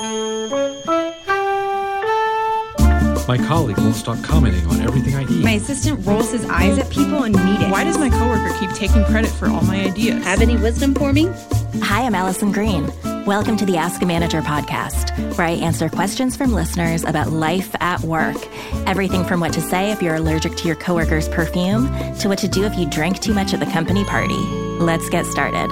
My colleague won't stop commenting on everything I eat. My assistant rolls his eyes at people in meetings. Why does my coworker keep taking credit for all my ideas? Have any wisdom for me? Hi, I'm Allison Green. Welcome to the Ask a Manager podcast, where I answer questions from listeners about life at work. Everything from what to say if you're allergic to your coworker's perfume to what to do if you drink too much at the company party. Let's get started.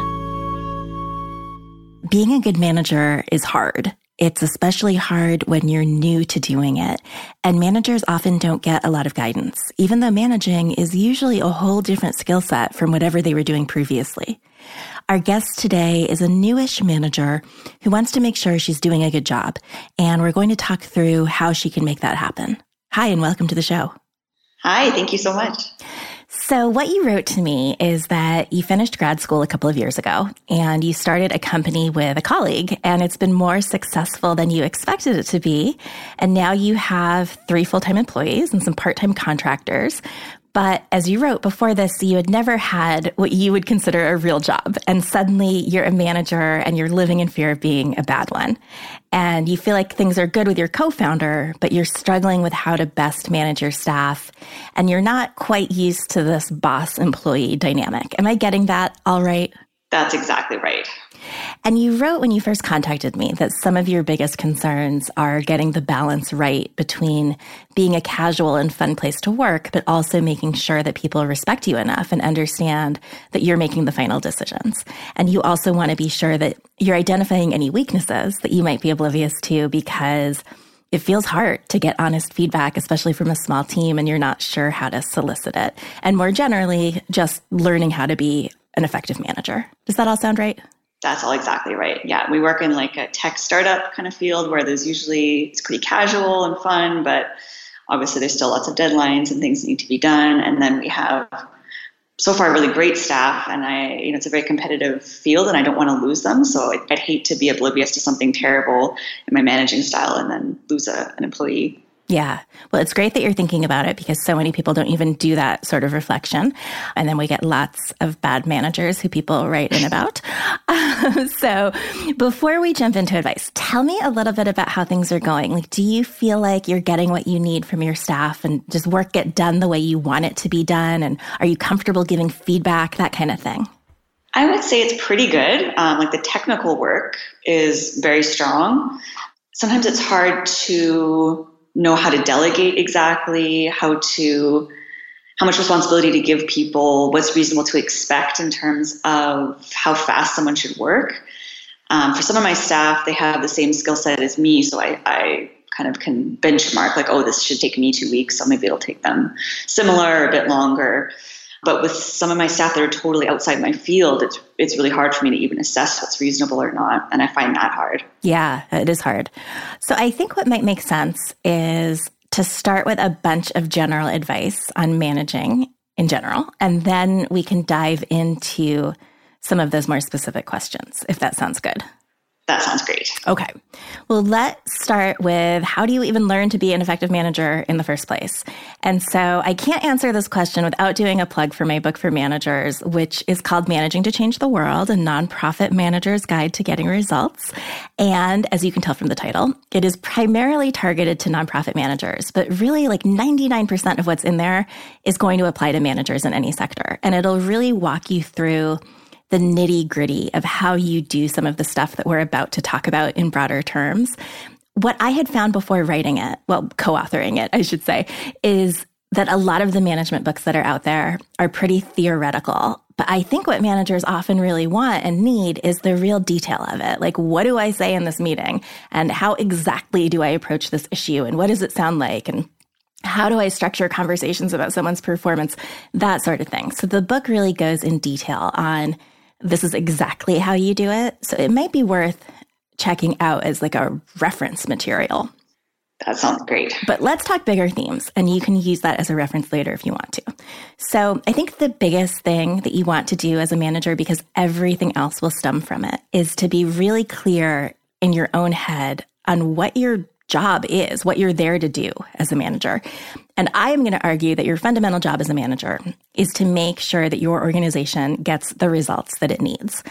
Being a good manager is hard. It's especially hard when you're new to doing it, and managers often don't get a lot of guidance, even though managing is usually a whole different skill set from whatever they were doing previously. Our guest today is a newish manager who wants to make sure she's doing a good job, and we're going to talk through how she can make that happen. Hi, and welcome to the show. Hi, thank you so much. So what you wrote to me is that you finished grad school a couple of years ago and you started a company with a colleague, and it's been more successful than you expected it to be. And now you have 3 full-time employees and some part-time contractors. But as you wrote before this, you had never had what you would consider a real job. And suddenly you're a manager and you're living in fear of being a bad one. And you feel like things are good with your co-founder, but you're struggling with how to best manage your staff. And you're not quite used to this boss-employee dynamic. Am I getting that all right? That's exactly right. And you wrote when you first contacted me that some of your biggest concerns are getting the balance right between being a casual and fun place to work, but also making sure that people respect you enough and understand that you're making the final decisions. And you also want to be sure that you're identifying any weaknesses that you might be oblivious to, because it feels hard to get honest feedback, especially from a small team, and you're not sure how to solicit it. And more generally, just learning how to be an effective manager. Does that all sound right? That's all exactly right. Yeah, we work in like a tech startup kind of field where it's pretty casual and fun, but obviously there's still lots of deadlines and things that need to be done. And then we have so far really great staff, and it's a very competitive field and I don't want to lose them. So I'd hate to be oblivious to something terrible in my managing style and then lose an employee. Yeah. Well, it's great that you're thinking about it, because so many people don't even do that sort of reflection. And then we get lots of bad managers who people write in about. So before we jump into advice, tell me a little bit about how things are going. Like, do you feel like you're getting what you need from your staff, and does work get done the way you want it to be done? And are you comfortable giving feedback, that kind of thing? I would say it's pretty good. Like the technical work is very strong. Sometimes it's hard to know how to delegate exactly, how much responsibility to give people, what's reasonable to expect in terms of how fast someone should work. For some of my staff, they have the same skill set as me, so I kind of can benchmark like, oh, this should take me 2 weeks, so maybe it'll take them similar or a bit longer. But with some of my staff that are totally outside my field, it's really hard for me to even assess what's reasonable or not. And I find that hard. Yeah, it is hard. So I think what might make sense is to start with a bunch of general advice on managing in general, and then we can dive into some of those more specific questions, if that sounds good. That sounds great. Okay. Well, let's start with, how do you even learn to be an effective manager in the first place? And so I can't answer this question without doing a plug for my book for managers, which is called Managing to Change the World, a nonprofit manager's guide to getting results. And as you can tell from the title, it is primarily targeted to nonprofit managers, but really like 99% of what's in there is going to apply to managers in any sector. And it'll really walk you through the nitty-gritty of how you do some of the stuff that we're about to talk about in broader terms. What I had found before writing it, well, co-authoring it, I should say, is that a lot of the management books that are out there are pretty theoretical. But I think what managers often really want and need is the real detail of it. Like, what do I say in this meeting? And how exactly do I approach this issue? And what does it sound like? And how do I structure conversations about someone's performance? That sort of thing. So the book really goes in detail on this is exactly how you do it. So it might be worth checking out as like a reference material. That sounds great. But let's talk bigger themes, and you can use that as a reference later if you want to. So I think the biggest thing that you want to do as a manager, because everything else will stem from it, is to be really clear in your own head on what your job is, what you're there to do as a manager. And I am going to argue that your fundamental job as a manager is to make sure that your organization gets the results that it needs.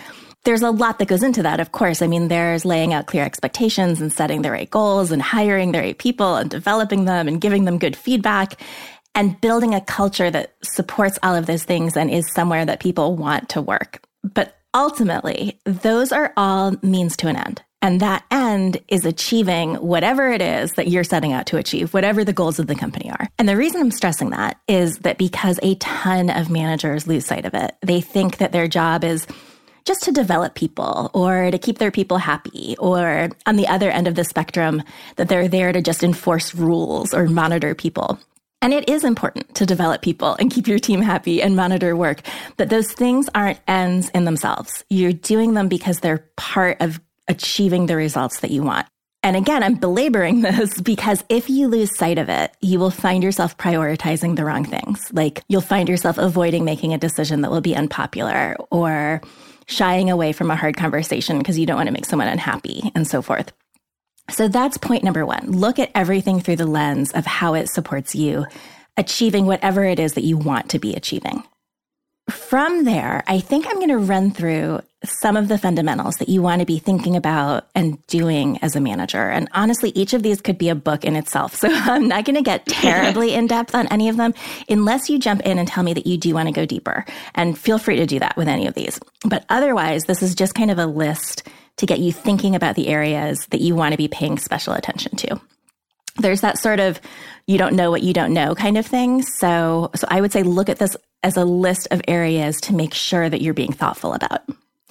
there's a lot that goes into that, of course. I mean, there's laying out clear expectations and setting the right goals and hiring the right people and developing them and giving them good feedback and building a culture that supports all of those things and is somewhere that people want to work. But ultimately, those are all means to an end. And that end is achieving whatever it is that you're setting out to achieve, whatever the goals of the company are. And the reason I'm stressing that is that because a ton of managers lose sight of it. They think that their job is just to develop people or to keep their people happy, or on the other end of the spectrum, that they're there to just enforce rules or monitor people. And it is important to develop people and keep your team happy and monitor work, but those things aren't ends in themselves. You're doing them because they're part of achieving the results that you want. And again, I'm belaboring this because if you lose sight of it, you will find yourself prioritizing the wrong things. Like you'll find yourself avoiding making a decision that will be unpopular or shying away from a hard conversation because you don't want to make someone unhappy and so forth. So that's point number one. Look at everything through the lens of how it supports you achieving whatever it is that you want to be achieving. From there, I think I'm going to run through some of the fundamentals that you want to be thinking about and doing as a manager. And honestly, each of these could be a book in itself. So I'm not going to get terribly in depth on any of them unless you jump in and tell me that you do want to go deeper. And feel free to do that with any of these. But otherwise, this is just kind of a list to get you thinking about the areas that you want to be paying special attention to. There's that sort of you don't know what you don't know kind of thing. So I would say look at this as a list of areas to make sure that you're being thoughtful about.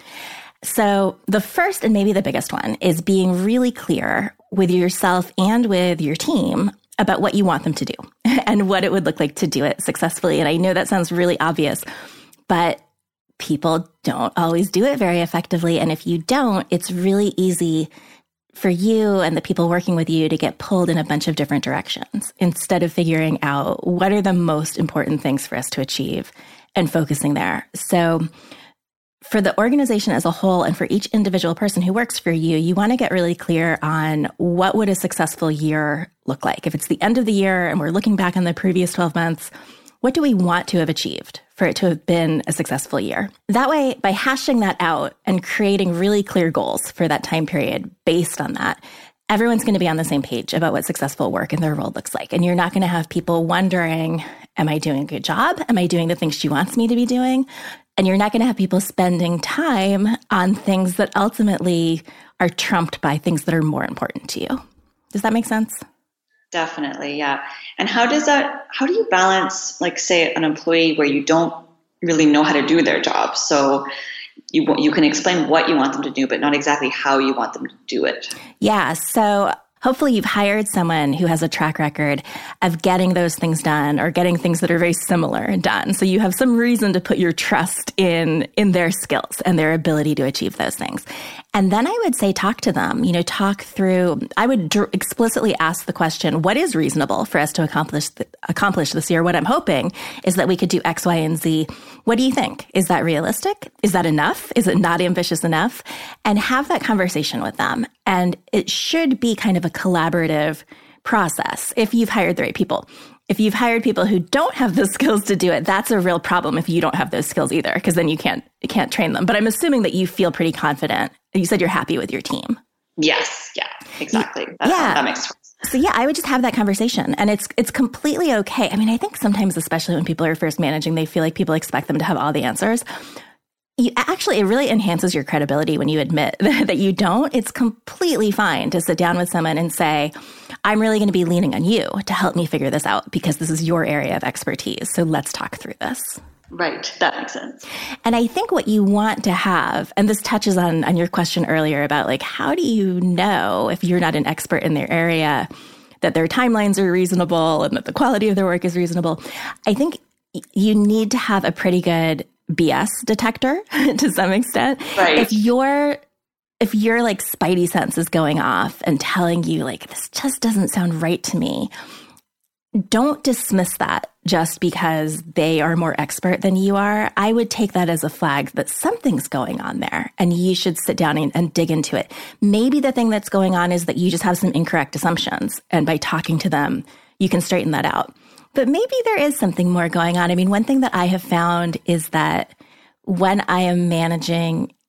So the first and maybe the biggest one is being really clear with yourself and with your team about what you want them to do and what it would look like to do it successfully. And I know that sounds really obvious, but people don't always do it very effectively. And if you don't, it's really easy for you and the people working with you to get pulled in a bunch of different directions instead of figuring out what are the most important things for us to achieve and focusing there. So for the organization as a whole and for each individual person who works for you, you want to get really clear on what would a successful year look like. If it's the end of the year and we're looking back on the previous 12 months, what do we want to have achieved for it to have been a successful year? That way, by hashing that out and creating really clear goals for that time period based on that, everyone's going to be on the same page about what successful work in their role looks like. And you're not going to have people wondering, am I doing a good job? Am I doing the things she wants me to be doing? And you're not going to have people spending time on things that ultimately are trumped by things that are more important to you. Does that make sense? Definitely, yeah. And how do you balance, like, say, an employee where you don't really know how to do their job? So you can explain what you want them to do, but not exactly how you want them to do it. Yeah. So hopefully you've hired someone who has a track record of getting those things done or getting things that are very similar done. So you have some reason to put your trust in their skills and their ability to achieve those things. And then I would say, talk to them, talk through, I would explicitly ask the question, what is reasonable for us to accomplish this year? What I'm hoping is that we could do X, Y, and Z. What do you think? Is that realistic? Is that enough? Is it not ambitious enough? And have that conversation with them. And it should be kind of a collaborative process if you've hired the right people. If you've hired people who don't have the skills to do it, that's a real problem if you don't have those skills either, because then you can't train them. But I'm assuming that you feel pretty confident. You said you're happy with your team. Yes. Yeah, exactly. That makes sense. So yeah, I would just have that conversation, and it's completely okay. I mean, I think sometimes, especially when people are first managing, they feel like people expect them to have all the answers. It really enhances your credibility when you admit that you don't. It's completely fine to sit down with someone and say, I'm really going to be leaning on you to help me figure this out because this is your area of expertise. So let's talk through this. Right. That makes sense. And I think what you want to have, and this touches on your question earlier about like, how do you know if you're not an expert in their area, that their timelines are reasonable and that the quality of their work is reasonable? I think you need to have a pretty good BS detector to some extent. Right. If your like spidey sense is going off and telling you like, this just doesn't sound right to me, don't dismiss that just because they are more expert than you are. I would take that as a flag that something's going on there and you should sit down and dig into it. Maybe the thing that's going on is that you just have some incorrect assumptions, and by talking to them, you can straighten that out. But maybe there is something more going on. I mean, one thing that I have found is that when I am managing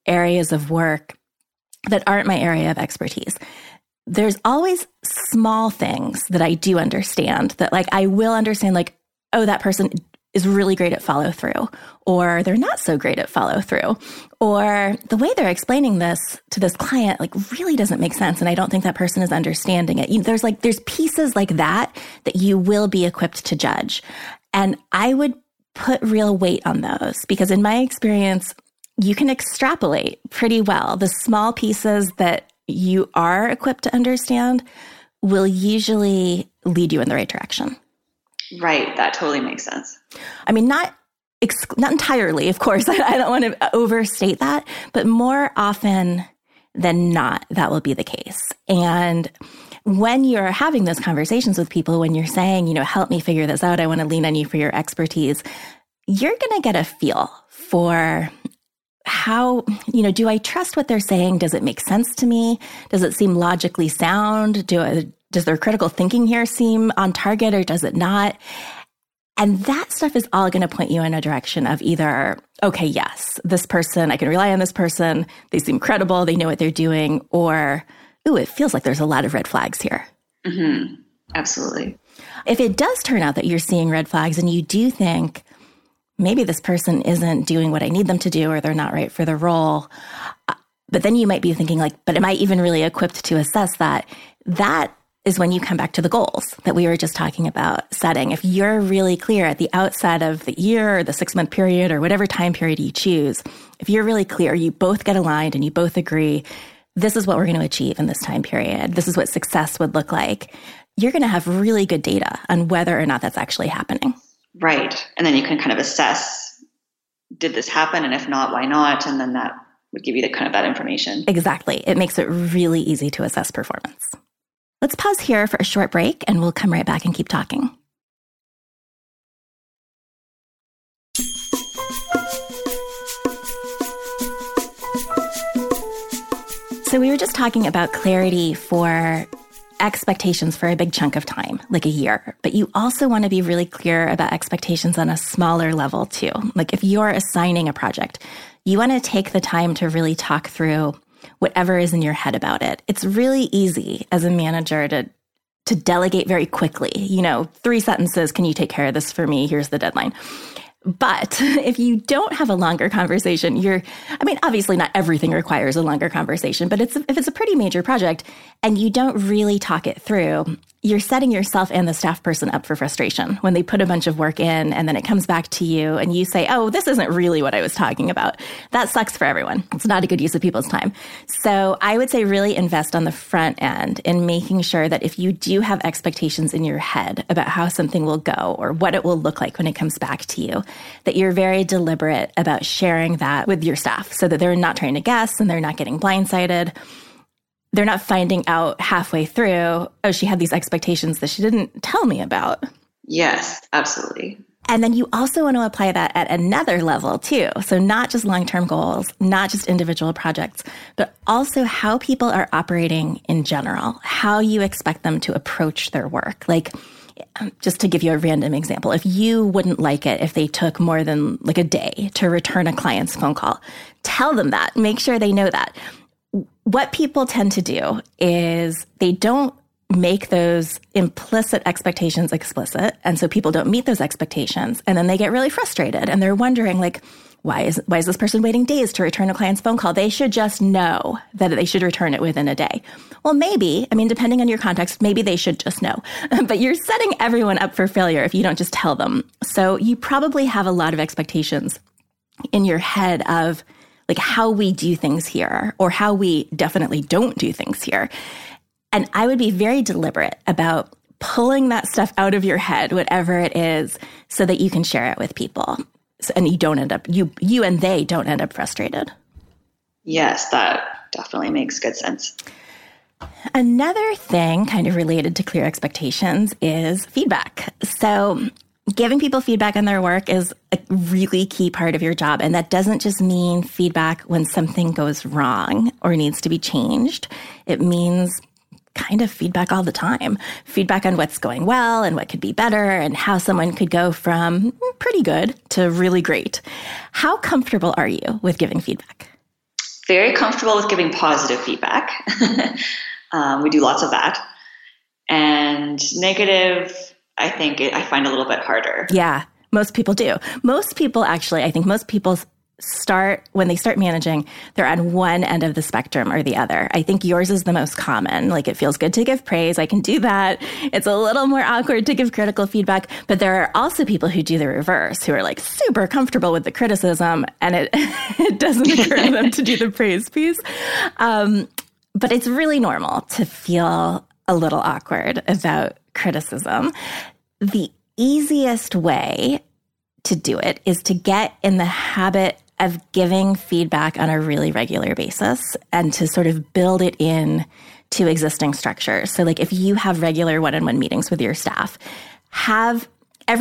areas of work that aren't my area of expertise, there's always small things that I do understand that like I will understand like, oh, that person is really great at follow through, or they're not so great at follow through, or the way they're explaining this to this client like really doesn't make sense. And I don't think that person is understanding it. There's pieces like that you will be equipped to judge. And I would put real weight on those because in my experience, you can extrapolate pretty well. The small pieces that you are equipped to understand will usually lead you in the right direction. Right. That totally makes sense. I mean, not entirely, of course. I don't want to overstate that, but more often than not, that will be the case. And when you're having those conversations with people, when you're saying, help me figure this out, I want to lean on you for your expertise, you're going to get a feel for how, do I trust what they're saying? Does it make sense to me? Does it seem logically sound? Does their critical thinking here seem on target or does it not? And that stuff is all going to point you in a direction of either, okay, yes, this person, I can rely on this person. They seem credible. They know what they're doing. Or, ooh, it feels like there's a lot of red flags here. Mm-hmm. Absolutely. If it does turn out that you're seeing red flags and you do think, maybe this person isn't doing what I need them to do or they're not right for the role. But then you might be thinking like, but am I even really equipped to assess that? That is when you come back to the goals that we were just talking about setting. If you're really clear at the outset of the year or the 6-month period or whatever time period you choose, if you're really clear, you both get aligned and you both agree, this is what we're going to achieve in this time period. This is what success would look like. You're going to have really good data on whether or not that's actually happening. Right. And then you can kind of assess, did this happen? And if not, why not? And then that would give you the kind of that information. Exactly. It makes it really easy to assess performance. Let's pause here for a short break and we'll come right back and keep talking. So we were just talking about clarity for expectations for a big chunk of time, like a year. But you also want to be really clear about expectations on a smaller level too. Like if you're assigning a project, you want to take the time to really talk through whatever is in your head about it. It's really easy as a manager to delegate very quickly. 3 sentences, can you take care of this for me? Here's the deadline. But if you don't have a longer conversation, obviously not everything requires a longer conversation, but if it's a pretty major project and you don't really talk it through, you're setting yourself and the staff person up for frustration when they put a bunch of work in and then it comes back to you and you say, oh, this isn't really what I was talking about. That sucks for everyone. It's not a good use of people's time. So I would say really invest on the front end in making sure that if you do have expectations in your head about how something will go or what it will look like when it comes back to you, that you're very deliberate about sharing that with your staff so that they're not trying to guess and they're not getting blindsided. They're not finding out halfway through, oh, she had these expectations that she didn't tell me about. Yes, absolutely. And then you also want to apply that at another level too. So not just long-term goals, not just individual projects, but also how people are operating in general, how you expect them to approach their work. Like, just to give you a random example, if you wouldn't like it if they took more than like a day to return a client's phone call, tell them that. Make sure they know that. What people tend to do is they don't make those implicit expectations explicit. And so people don't meet those expectations. And then they get really frustrated and they're wondering like, why is this person waiting days to return a client's phone call? They should just know that they should return it within a day. Well, maybe, depending on your context, maybe they should just know. But you're setting everyone up for failure if you don't just tell them. So you probably have a lot of expectations in your head of like how we do things here or how we definitely don't do things here. And I would be very deliberate about pulling that stuff out of your head, whatever it is, so that you can share it with people. And you don't end up, you and they don't end up frustrated. Yes, that definitely makes good sense. Another thing kind of related to clear expectations is feedback. So giving people feedback on their work is a really key part of your job. And that doesn't just mean feedback when something goes wrong or needs to be changed. It means kind of feedback all the time. Feedback on what's going well and what could be better and how someone could go from pretty good to really great. How comfortable are you with giving feedback? very comfortable with giving positive feedback. We do lots of that. And negative, I find a little bit harder. Yeah, most people do. Most people actually, I think most people when they start managing, they're on one end of the spectrum or the other. I think yours is the most common. Like, it feels good to give praise. I can do that. It's a little more awkward to give critical feedback. But there are also people who do the reverse, who are like super comfortable with the criticism, and it doesn't occur to them to do the praise piece. But it's really normal to feel a little awkward about criticism. The easiest way to do it is to get in the habit of giving feedback on a really regular basis and to sort of build it in to existing structures. So like if you have regular one-on-one meetings with your staff, have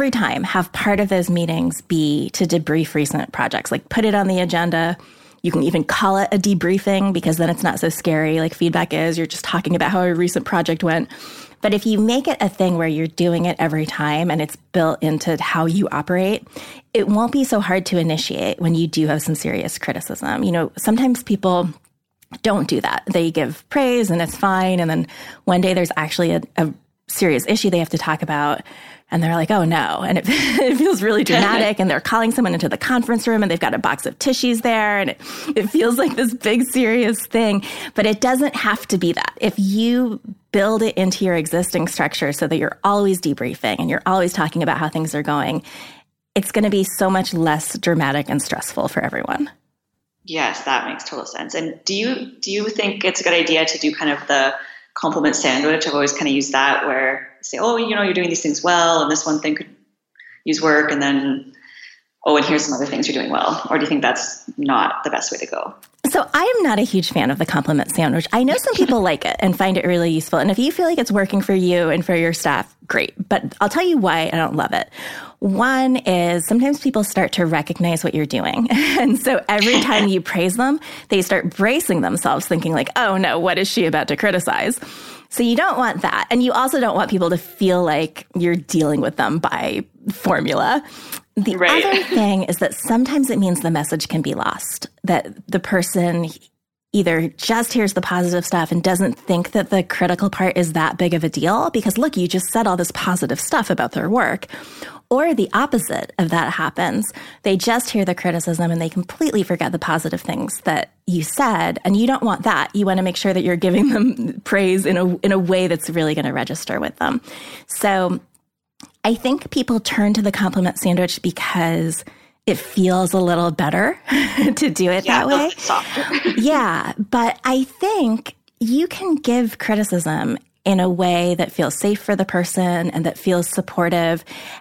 part of those meetings be to debrief recent projects. Like put it on the agenda. You can even call it a debriefing because then it's not so scary like feedback is. You're just talking about how a recent project went. But if you make it a thing where you're doing it every time and it's built into how you operate, it won't be so hard to initiate when you do have some serious criticism. You know, sometimes people don't do that. They give praise and it's fine. And then one day there's actually a serious issue they have to talk about. And they're like, oh no. And it feels really dramatic. And they're calling someone into the conference room and they've got a box of tissues there. And it feels like this big serious thing. But it doesn't have to be that. If you build it into your existing structure so that you're always debriefing and you're always talking about how things are going, it's going to be so much less dramatic and stressful for everyone. Yes, that makes total sense. And do you think it's a good idea to do kind of the compliment sandwich? I've always kind of used that where you say, oh, you know, you're doing these things well, and this one thing could use work, and then, oh, and here's some other things you're doing well. Or do you think that's not the best way to go? So I am not a huge fan of the compliment sandwich. I know some people like it and find it really useful. And if you feel like it's working for you and for your staff, great. But I'll tell you why I don't love it. One is sometimes people start to recognize what you're doing. And so every time you praise them, they start bracing themselves thinking like, oh no, what is she about to criticize? So you don't want that. And you also don't want people to feel like you're dealing with them by formula. The other thing is that sometimes it means the message can be lost, that the person either just hears the positive stuff and doesn't think that the critical part is that big of a deal because, look, you just said all this positive stuff about their work. Or the opposite of that happens. They just hear the criticism and they completely forget the positive things that you said. And you don't want that. You want to make sure that you're giving them praise in a way that's really going to register with them. So I think people turn to the compliment sandwich because it feels a little better to do it that way. Softer. Yeah. But I think you can give criticism in a way that feels safe for the person and that feels supportive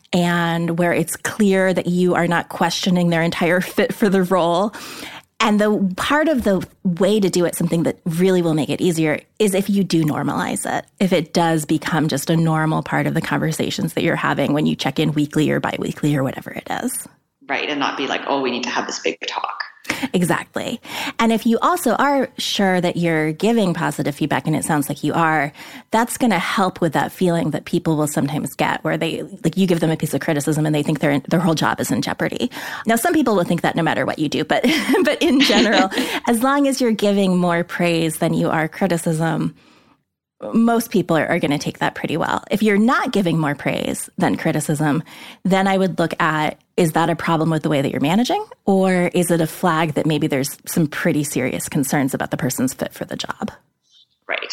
and where it's clear that you are not questioning their entire fit for the role. And the part of the way to do it, something that really will make it easier, is if you do normalize it. If it does become just a normal part of the conversations that you're having when you check in weekly or biweekly or whatever it is. Right. And not be like, oh, we need to have this big talk. Exactly. And if you also are sure that you're giving positive feedback, and it sounds like you are, that's going to help with that feeling that people will sometimes get where they, like, you give them a piece of criticism and they think their whole job is in jeopardy. Now, some people will think that no matter what you do, but in general, as long as you're giving more praise than you are criticism, most people are going to take that pretty well. If you're not giving more praise than criticism, then I would look at, is that a problem with the way that you're managing? Or is it a flag that maybe there's some pretty serious concerns about the person's fit for the job? Right.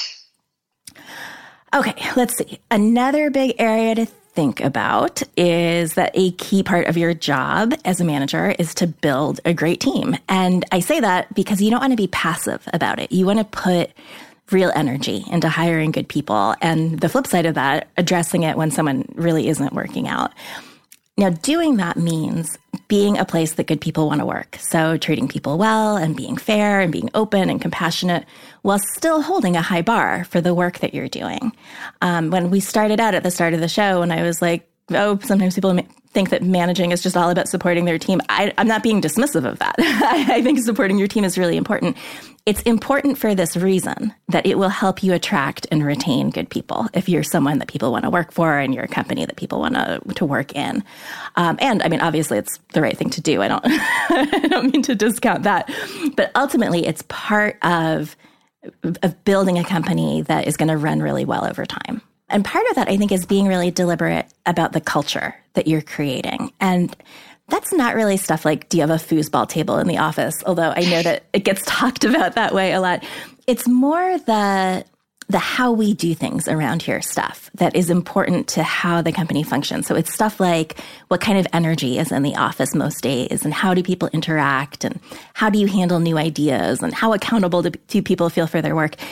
Okay, let's see. Another big area to think about is that a key part of your job as a manager is to build a great team. And I say that because you don't want to be passive about it. You want to put real energy into hiring good people. And the flip side of that, addressing it when someone really isn't working out. Now, doing that means being a place that good people want to work. So treating people well and being fair and being open and compassionate while still holding a high bar for the work that you're doing. When we started out at the start of the show, and I was like, sometimes people think that managing is just all about supporting their team. I'm not being dismissive of that. I think supporting your team is really important. It's important for this reason, that it will help you attract and retain good people if you're someone that people want to work for and you're a company that people want to work in. And I mean, obviously it's the right thing to do. I don't mean to discount that. But ultimately, it's part of building a company that is going to run really well over time. And part of that, I think, is being really deliberate about the culture that you're creating. And that's not really stuff like, do you have a foosball table in the office? Although I know that it gets talked about that way a lot. It's more the how we do things around here stuff that is important to how the company functions. So it's stuff like what kind of energy is in the office most days, and how do people interact, and how do you handle new ideas, and how accountable do people feel for their work.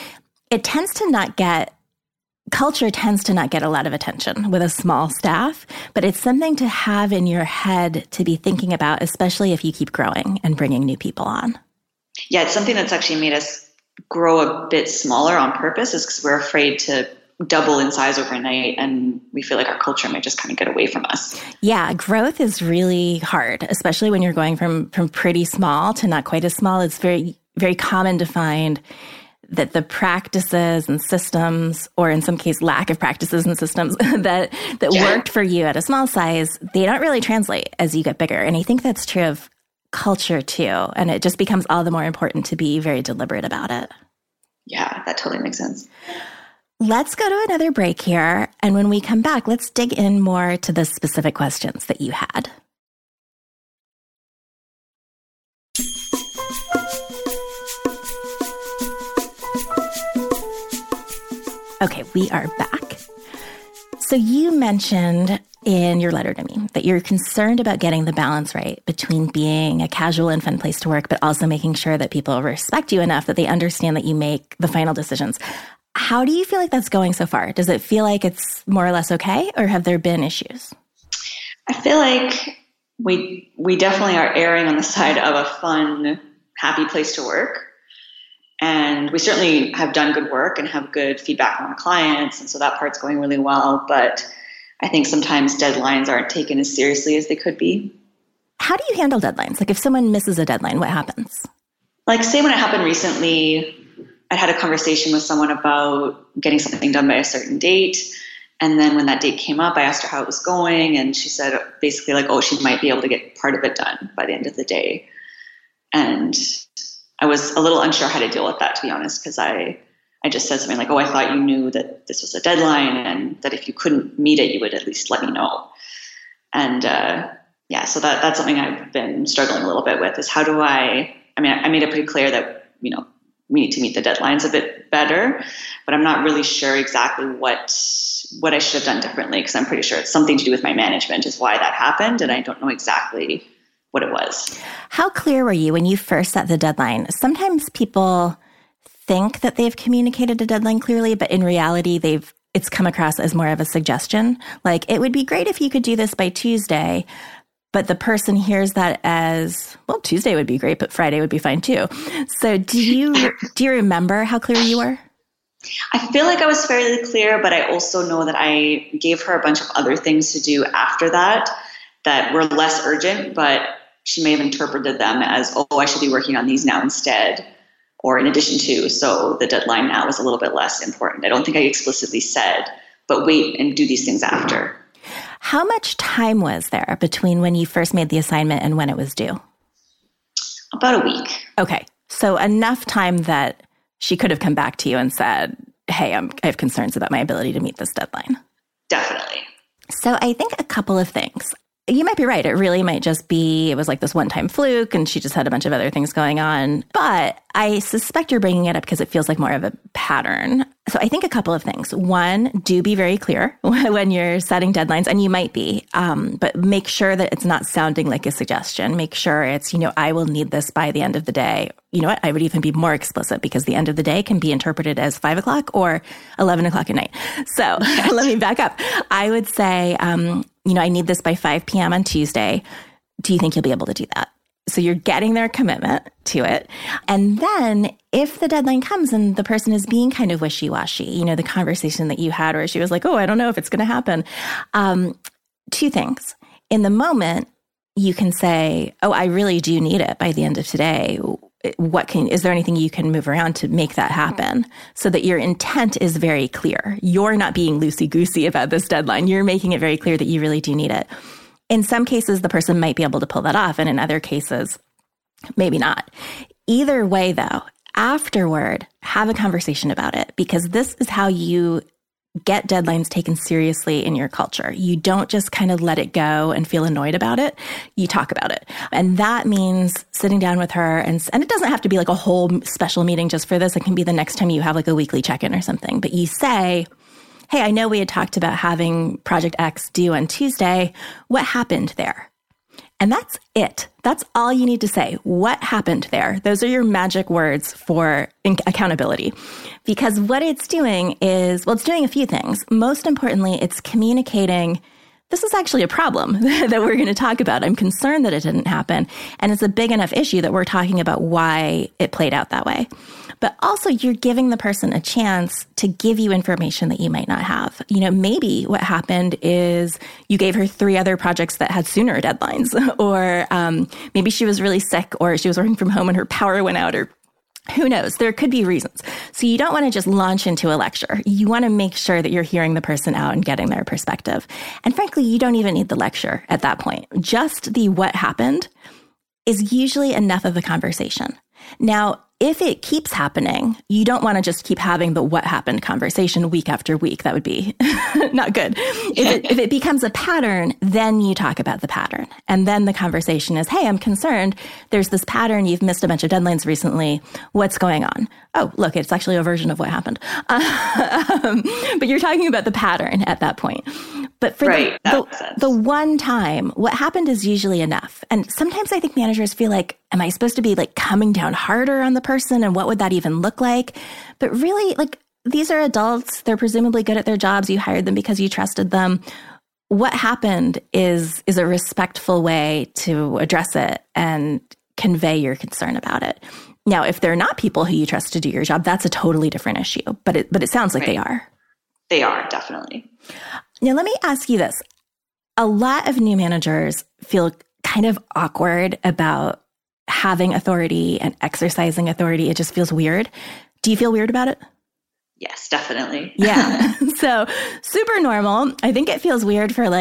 Culture tends to not get a lot of attention with a small staff, but it's something to have in your head to be thinking about, especially if you keep growing and bringing new people on. Yeah, it's something that's actually made us grow a bit smaller on purpose, is because we're afraid to double in size overnight, and we feel like our culture might just kind of get away from us. Yeah, growth is really hard, especially when you're going from pretty small to not quite as small. It's very, very common to find that the practices and systems, or in some case, lack of practices and systems that worked for you at a small size, they don't really translate as you get bigger. And I think that's true of culture too. And it just becomes all the more important to be very deliberate about it. Yeah, that totally makes sense. Let's go to another break here. And when we come back, let's dig in more to the specific questions that you had. Okay, we are back. So you mentioned in your letter to me that you're concerned about getting the balance right between being a casual and fun place to work, but also making sure that people respect you enough that they understand that you make the final decisions. How do you feel like that's going so far? Does it feel like it's more or less okay, or have there been issues? I feel like we definitely are erring on the side of a fun, happy place to work. And we certainly have done good work and have good feedback from our clients. And so that part's going really well. But I think sometimes deadlines aren't taken as seriously as they could be. How do you handle deadlines? Like if someone misses a deadline, what happens? Like say when it happened recently, I'd had a conversation with someone about getting something done by a certain date. And then when that date came up, I asked her how it was going. And she said basically like, oh, she might be able to get part of it done by the end of the day. And I was a little unsure how to deal with that, to be honest, because I just said something like, oh, I thought you knew that this was a deadline and that if you couldn't meet it, you would at least let me know. And so that's something I've been struggling a little bit with is how do I made it pretty clear that, we need to meet the deadlines a bit better, but I'm not really sure exactly what I should have done differently, because I'm pretty sure it's something to do with my management is why that happened. And I don't know exactly what it was. How clear were you when you first set the deadline? Sometimes people think that they've communicated a deadline clearly, but in reality, it's come across as more of a suggestion. Like, it would be great if you could do this by Tuesday, but the person hears that as, well, Tuesday would be great, but Friday would be fine too. So do you remember how clear you were? I feel like I was fairly clear, but I also know that I gave her a bunch of other things to do after that were less urgent, but she may have interpreted them as, oh, I should be working on these now instead, or in addition to, so the deadline now is a little bit less important. I don't think I explicitly said, but wait and do these things after. How much time was there between when you first made the assignment and when it was due? About a week. Okay. So enough time that she could have come back to you and said, hey, I have concerns about my ability to meet this deadline. Definitely. So I think a couple of things. You might be right. It really might just be, it was like this one-time fluke and she just had a bunch of other things going on. But I suspect you're bringing it up because it feels like more of a pattern. So I think a couple of things. One, do be very clear when you're setting deadlines, and you might be, but make sure that it's not sounding like a suggestion. Make sure it's, I will need this by the end of the day. You know what? I would even be more explicit because the end of the day can be interpreted as 5 o'clock or 11 o'clock at night. So let me back up. I would say, I need this by 5 p.m. on Tuesday. Do you think you'll be able to do that? So you're getting their commitment to it. And then if the deadline comes and the person is being kind of wishy-washy, the conversation that you had where she was like, oh, I don't know if it's going to happen. two things. In the moment, you can say, oh, I really do need it by the end of today. Is there anything you can move around to make that happen so that your intent is very clear? You're not being loosey-goosey about this deadline. You're making it very clear that you really do need it. In some cases, the person might be able to pull that off. And in other cases, maybe not. Either way, though, afterward, have a conversation about it, because this is how you get deadlines taken seriously in your culture. You don't just kind of let it go and feel annoyed about it. You talk about it. And that means sitting down with her, and it doesn't have to be like a whole special meeting just for this. It can be the next time you have like a weekly check-in or something. But you say, hey, I know we had talked about having Project X due on Tuesday. What happened there? And that's it. That's all you need to say. What happened there? Those are your magic words for accountability. Because what it's doing is, well, it's doing a few things. Most importantly, it's communicating, this is actually a problem that we're going to talk about. I'm concerned that it didn't happen. And it's a big enough issue that we're talking about why it played out that way. But also, you're giving the person a chance to give you information that you might not have. You know, maybe what happened is you gave her 3 other projects that had sooner deadlines, or maybe she was really sick, or she was working from home and her power went out, or who knows? There could be reasons. So you don't want to just launch into a lecture. You want to make sure that you're hearing the person out and getting their perspective. And frankly, you don't even need the lecture at that point. Just the what happened is usually enough of a conversation. Now, if it keeps happening, you don't want to just keep having the what happened conversation week after week. That would be not good. If it becomes a pattern, then you talk about the pattern. And then the conversation is, hey, I'm concerned. There's this pattern. You've missed a bunch of deadlines recently. What's going on? Oh, look, it's actually a version of what happened. But you're talking about the pattern at that point. But for the one time, what happened is usually enough. And sometimes I think managers feel like, am I supposed to be like coming down harder on the person? And what would that even look like? But really, like, these are adults. They're presumably good at their jobs. You hired them because you trusted them. What happened is a respectful way to address it and convey your concern about it. Now, if they're not people who you trust to do your job, that's a totally different issue. But it sounds like they are. They are, definitely. Now, let me ask you this. A lot of new managers feel kind of awkward about having authority and exercising authority. It just feels weird. Do you feel weird about it? Yes, definitely. Yeah. So super normal. I think it feels weird for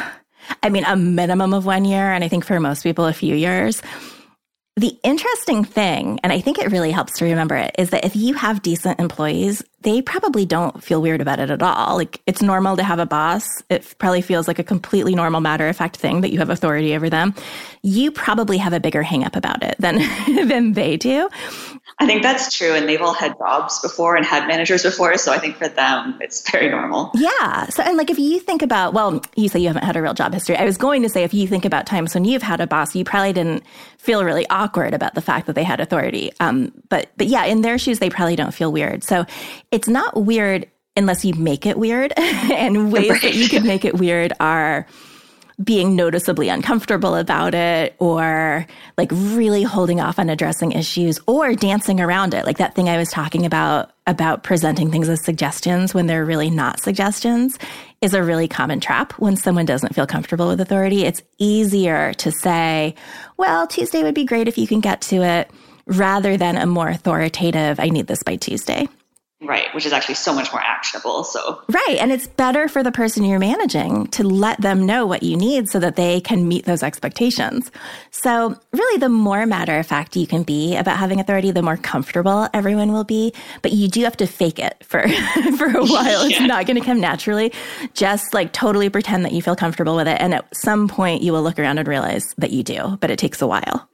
a minimum of 1 year. And I think for most people, a few years. The interesting thing, and I think it really helps to remember it, is that if you have decent employees, they probably don't feel weird about it at all. Like, it's normal to have a boss. It probably feels like a completely normal matter-of-fact thing that you have authority over them. You probably have a bigger hang-up about it than they do. I think that's true. And they've all had jobs before and had managers before. So I think for them, it's very normal. Yeah. So, and if you think about, well, you say you haven't had a real job history. I was going to say, if you think about times when you've had a boss, you probably didn't feel really awkward about the fact that they had authority. But yeah, in their shoes, they probably don't feel weird. So it's not weird unless you make it weird. And ways that you could make it weird are being noticeably uncomfortable about it, or really holding off on addressing issues, or dancing around it. Like that thing I was talking about presenting things as suggestions when they're really not suggestions is a really common trap when someone doesn't feel comfortable with authority. It's easier to say, well, Tuesday would be great if you can get to it, rather than a more authoritative, I need this by Tuesday. Right, which is actually so much more actionable. Right, and it's better for the person you're managing to let them know what you need so that they can meet those expectations. So really, the more matter-of-fact you can be about having authority, the more comfortable everyone will be. But you do have to fake it for a while. It's not going to come naturally. Just totally pretend that you feel comfortable with it. And at some point, you will look around and realize that you do, but it takes a while.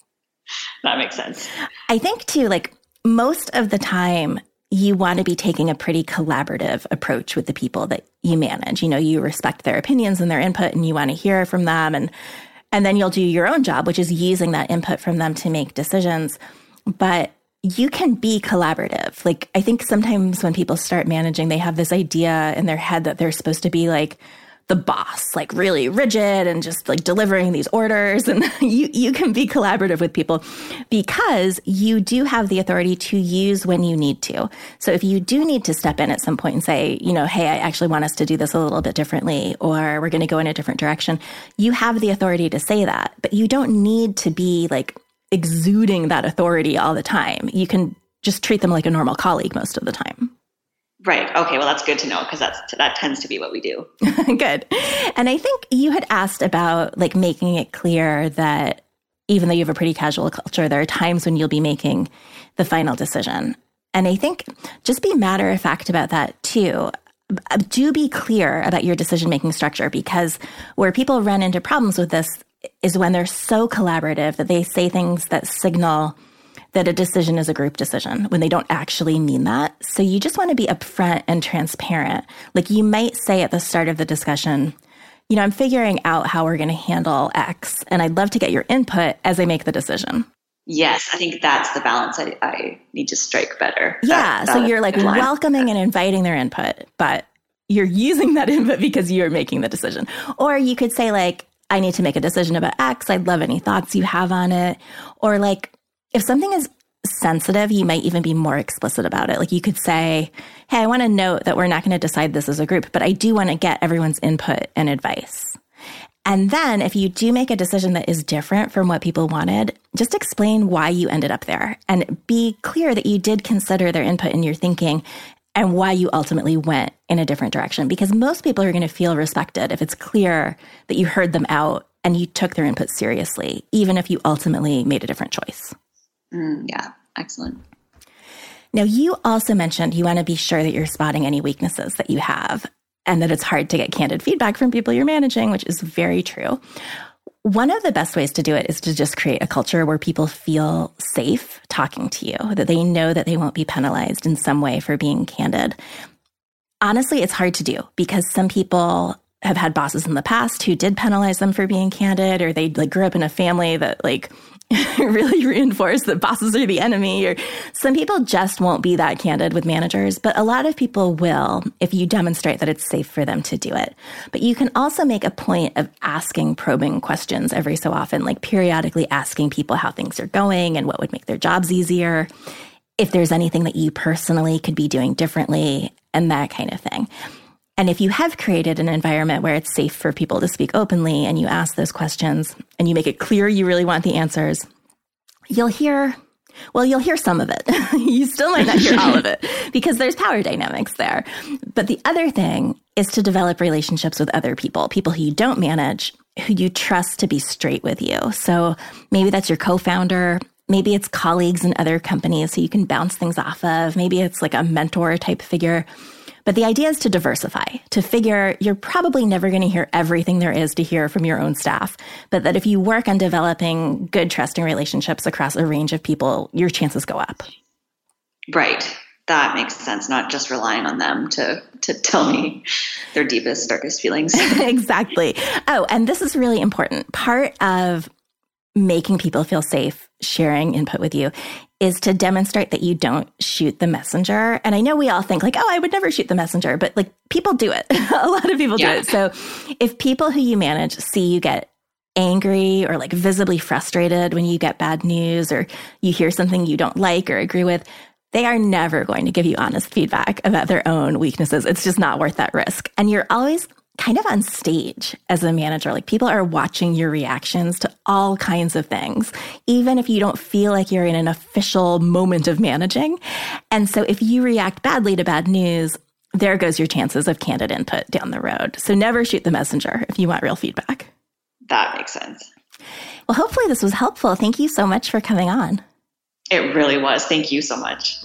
That makes sense. I think, too, most of the time, you want to be taking a pretty collaborative approach with the people that you manage. You respect their opinions and their input, and you want to hear from them. And then you'll do your own job, which is using that input from them to make decisions. But you can be collaborative. I think sometimes when people start managing, they have this idea in their head that they're supposed to be the boss, like really rigid and just like delivering these orders. And you can be collaborative with people because you do have the authority to use when you need to. So if you do need to step in at some point and say, hey, I actually want us to do this a little bit differently, or we're going to go in a different direction, you have the authority to say that, but you don't need to be like exuding that authority all the time. You can just treat them like a normal colleague most of the time. Right. Okay. Well, that's good to know because that tends to be what we do. Good. And I think you had asked about like making it clear that even though you have a pretty casual culture, there are times when you'll be making the final decision. And I think just be matter of fact about that too. Do be clear about your decision-making structure, because where people run into problems with this is when they're so collaborative that they say things that signal that a decision is a group decision when they don't actually mean that. So you just want to be upfront and transparent. Like you might say at the start of the discussion, I'm figuring out how we're going to handle X, and I'd love to get your input as I make the decision. Yes, I think that's the balance I need to strike better. Yeah, so you're like welcoming and inviting their input, but you're using that input because you're making the decision. Or you could say like, I need to make a decision about X. I'd love any thoughts you have on it. Or like, if something is sensitive, you might even be more explicit about it. Like you could say, hey, I want to note that we're not going to decide this as a group, but I do want to get everyone's input and advice. And then if you do make a decision that is different from what people wanted, just explain why you ended up there and be clear that you did consider their input in your thinking and why you ultimately went in a different direction. Because most people are going to feel respected if it's clear that you heard them out and you took their input seriously, even if you ultimately made a different choice. Yeah, excellent. Now, you also mentioned you want to be sure that you're spotting any weaknesses that you have and that it's hard to get candid feedback from people you're managing, which is very true. One of the best ways to do it is to just create a culture where people feel safe talking to you, that they know that they won't be penalized in some way for being candid. Honestly, it's hard to do because some people have had bosses in the past who did penalize them for being candid, or they like grew up in a family that like really reinforced that bosses are the enemy, or some people just won't be that candid with managers, but a lot of people will if you demonstrate that it's safe for them to do it. But you can also make a point of asking probing questions every so often, like periodically asking people how things are going and what would make their jobs easier, if there's anything that you personally could be doing differently, and that kind of thing. And if you have created an environment where it's safe for people to speak openly and you ask those questions and you make it clear you really want the answers, you'll hear some of it. You still might not hear all of it because there's power dynamics there. But the other thing is to develop relationships with other people who you don't manage, who you trust to be straight with you. So maybe that's your co-founder. Maybe it's colleagues in other companies who you can bounce things off of. Maybe it's like a mentor type figure. But the idea is to diversify, to figure you're probably never going to hear everything there is to hear from your own staff, but that if you work on developing good, trusting relationships across a range of people, your chances go up. Right. That makes sense. Not just relying on them to tell me their deepest, darkest feelings. Exactly. Oh, and this is really important. Part of making people feel safe sharing input with you is to demonstrate that you don't shoot the messenger. And I know we all think like, oh, I would never shoot the messenger, but like people do it. A lot of people do it. So if people who you manage see you get angry or like visibly frustrated when you get bad news or you hear something you don't like or agree with, they are never going to give you honest feedback about their own weaknesses. It's just not worth that risk. And you're always kind of on stage as a manager. Like people are watching your reactions to all kinds of things, even if you don't feel like you're in an official moment of managing. And so if you react badly to bad news, there goes your chances of candid input down the road. So never shoot the messenger if you want real feedback. That makes sense. Well, hopefully this was helpful. Thank you so much for coming on. It really was. Thank you so much.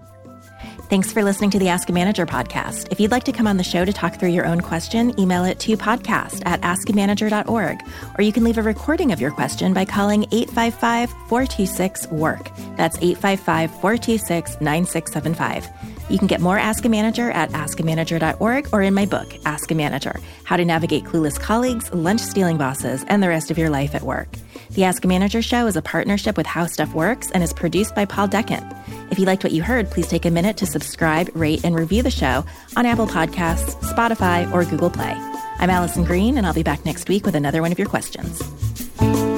Thanks for listening to the Ask a Manager podcast. If you'd like to come on the show to talk through your own question, email it to podcast@askamanager.org, or you can leave a recording of your question by calling 855-426-WORK. That's 855-426-9675. You can get more Ask a Manager at askamanager.org or in my book, Ask a Manager, How to Navigate Clueless Colleagues, Lunch-Stealing Bosses, and the Rest of Your Life at Work. The Ask a Manager show is a partnership with How Stuff Works and is produced by Paul Deckent. If you liked what you heard, please take a minute to subscribe, rate, and review the show on Apple Podcasts, Spotify, or Google Play. I'm Allison Green, and I'll be back next week with another one of your questions.